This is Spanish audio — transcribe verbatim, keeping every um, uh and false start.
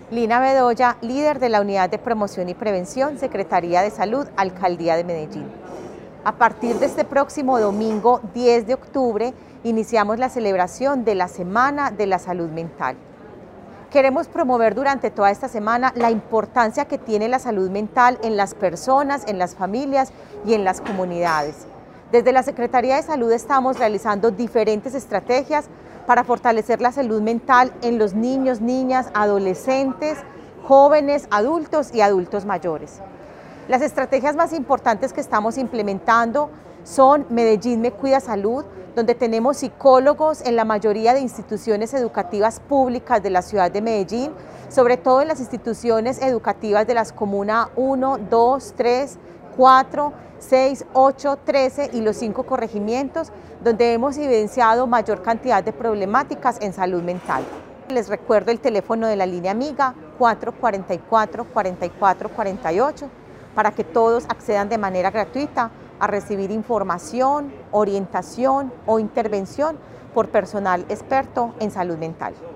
Lina Bedoya, líder de la Unidad de Promoción y Prevención, Secretaría de Salud, Alcaldía de Medellín. A partir de este próximo domingo diez de octubre, iniciamos la celebración de la Semana de la Salud Mental. Queremos promover durante toda esta semana la importancia que tiene la salud mental en las personas, en las familias y en las comunidades. Desde la Secretaría de Salud estamos realizando diferentes estrategias para fortalecer la salud mental en los niños, niñas, adolescentes, jóvenes, adultos y adultos mayores. Las estrategias más importantes que estamos implementando son Medellín Me Cuida Salud, donde tenemos psicólogos en la mayoría de instituciones educativas públicas de la ciudad de Medellín, sobre todo en las instituciones educativas de las comunas uno, dos, tres, cuatro, seis, ocho, trece y los cinco corregimientos, donde hemos evidenciado mayor cantidad de problemáticas en salud mental. Les recuerdo el teléfono de la línea amiga cuatro cuatro cuatro, cuatro cuatro cuatro ocho para que todos accedan de manera gratuita a recibir información, orientación o intervención por personal experto en salud mental.